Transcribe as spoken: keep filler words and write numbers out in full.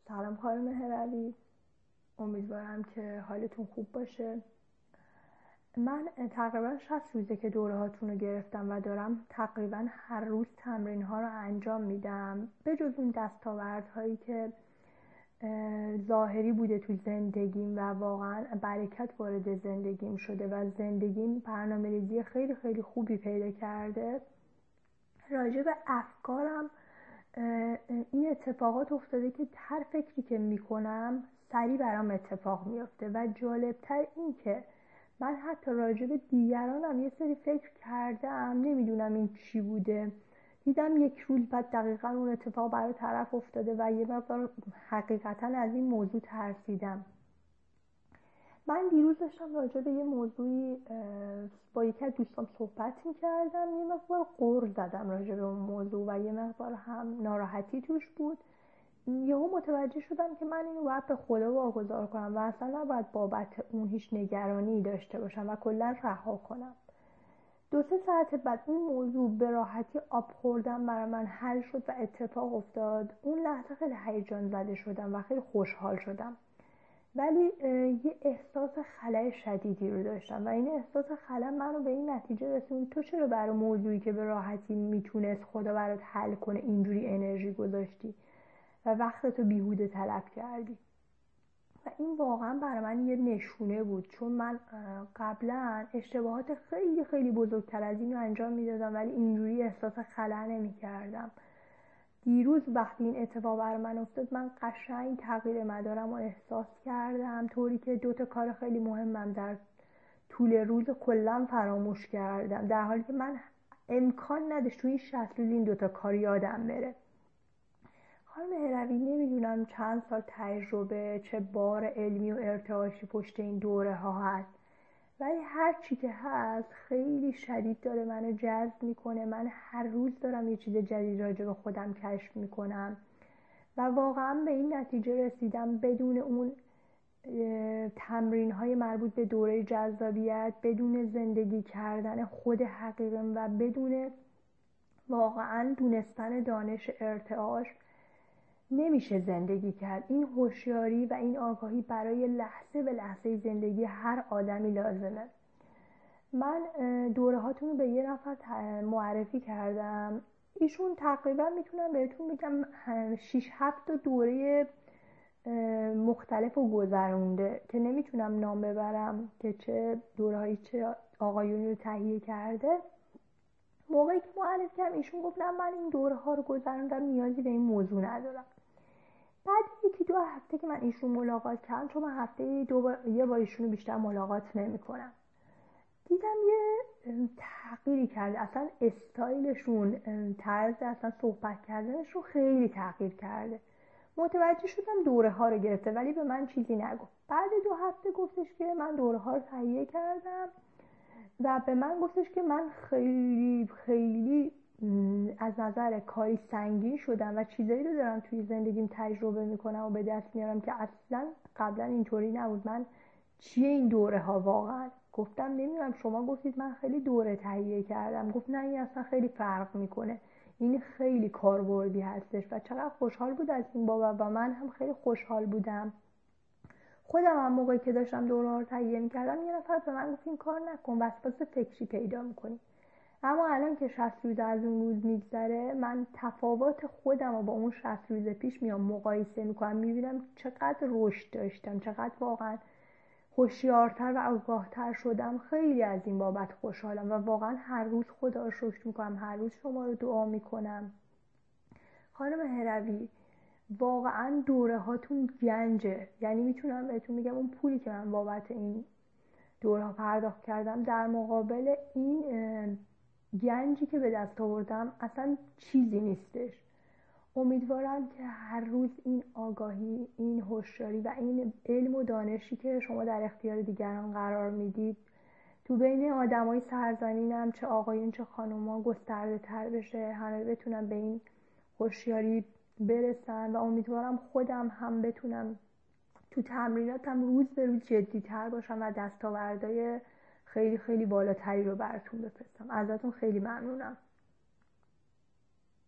سلام خانم مهروی، امیدوارم که حالتون خوب باشه. من تقریبا شصت روزه که دوره هاتون رو گرفتم و دارم تقریبا هر روز تمرین ها رو انجام میدم، به جز اون دستاورد هایی که ظاهری بوده تو زندگیم و واقعا برکت وارد زندگیم شده و زندگیم برنامه ریزی خیلی خیلی خوبی پیدا کرده. راجع به افکارم این اتفاقات افتاده که هر فکری که میکنم سریع برام اتفاق میفته و جالبتر این که من حتی راجع به دیگرانم یه سری فکر کردم، نمیدونم این چی بوده، دیدم یک روز بعد دقیقا اون اتفاق برای طرف افتاده و یه مقدار حقیقتا از این موضوع ترسیدم. من دیروز داشتم راجع به یه موضوعی با یکی از دوستام صحبت میکردم، یه مقدار غر زدم راجع به اون موضوع و یه مقدار هم ناراحتی توش بود. یهو متوجه شدم که من اینو باید به خدا واگذار کنم و اصلا نباید بابت اون هیچ نگرانی داشته باشم و کلا رها کنم. دو سه ساعت بعد اون موضوع به راحتی آب خوردم برای من حل شد و اتفاق افتاد. اون لحظه خیلی هیجان زده شدم و خیلی خوشحال شدم، ولی یه احساس خلأ شدیدی رو داشتم و این احساس خلأ منو به این نتیجه رسوند تو چرا برای موضوعی که به راحتی میتونست خدا برات حل کنه اینجوری انرژی گذاشتی و وقتتو بیهوده تلف کردی. و این واقعا برای من یه نشونه بود، چون من قبلا اشتباهات خیلی خیلی بزرگتر از این رو انجام میدادم ولی اینجوری احساس خلأ نمیکردم. دیروز وقتی این اتفاق برای من افتاد من قشنگ تغییر مدارم رو احساس کردم، طوری که دوتا کار خیلی مهمم در طول روز کلا فراموش کردم، در حالی که من امکان نداشت تو این شصت روز این دوتا کار یادم بره. خانم مهروی، نمیدونم چند سال تجربه، چه بار علمی و ارتعاشی پشت این دوره ها هست، ولی هر چی که هست خیلی شدید داره منو جذب میکنه. من هر روز دارم یه چیز جدید راجع به خودم کشف میکنم و واقعا به این نتیجه رسیدم بدون اون تمرین های مربوط به دوره جذابیت، بدون زندگی کردن خود حقیقیم و بدون واقعا دونستن دانش ارتعاش نمیشه زندگی کرد. این هوشیاری و این آگاهی برای لحظه به لحظه زندگی هر آدمی لازمه. من دوره هاتون رو به یه نفر معرفی کردم، ایشون تقریبا میتونم بهتون بگم شش هفت دوره مختلف و گذرونده که نمیتونم نام ببرم که چه دوره هایی چه آقایونی رو تهیه کرده. موقعی که معرفی کردم ایشون گفت نه من این دوره ها رو گذروندم، نیازی به این موضوع ندارم. بعد یکی دو هفته که من ایشون ملاقات کردم، چون من هفته دو بار یه بار ایشون رو بیشتر ملاقات نمی کنم، دیدم یه تغییری کرده، اصلا استایلشون، طرز اصلا صحبت کردنشون خیلی تغییر کرده. متوجه شدم دوره ها رو گرفته ولی به من چیزی نگفت. بعد دو هفته گفتش که من دوره ها رو تهیه کردم و به من گفتش که من خیلی خیلی از نظر کاری سنگین شدم و چیزایی رو دارم توی زندگیم تجربه میکنم و به دست میارم که اصلا قبلا اینطوری نبود. من چیه این دوره ها واقعا؟ گفتم نمیدونم، شما گفتید من خیلی دوره تهیه کردم. گفت نه این اصلا خیلی فرق میکنه، این خیلی کاربردی هستش و چقدر خوشحال بود از این بابا و من هم خیلی خوشحال بودم. خودم هم موقعی که داشتم دوره ها رو تهیه میکردم یه نفر به من گفت این کار نکن، وسواس فکری پیدا میکنی. اما الان که شصت روز از اون روز میگذره من تفاوت خودم رو با اون شصت روز پیش میام مقایسه میکنم، میبینم چقدر رشد داشتم، چقدر واقعا هوشیارتر و آگاهتر شدم. خیلی از این بابت خوشحالم و واقعا هر روز خدا رو شکر میکنم، هر روز شما رو دعا میکنم. خانم مهروی، واقعا دوره هاتون گنجه، یعنی میتونم بهتون میگم اون پولی که من بابت این دوره ها پرداخت کردم در مقابل این گنجی که به دست آوردم اصلا چیزی نیستش. امیدوارم که هر روز این آگاهی، این هوشیاری و این علم و دانشی که شما در اختیار دیگران قرار میدید تو بین آدمای سرزمینم، چه آقایون چه خانوما، گسترده تر بشه، همه بتونن به این هوشیاری برسن و امیدوارم خودم هم بتونم تو تمریناتم روز به روز جدی تر باشم و دستاوردهای خیلی خیلی بالاتری رو براتون بفرستم. ازتون خیلی ممنونم.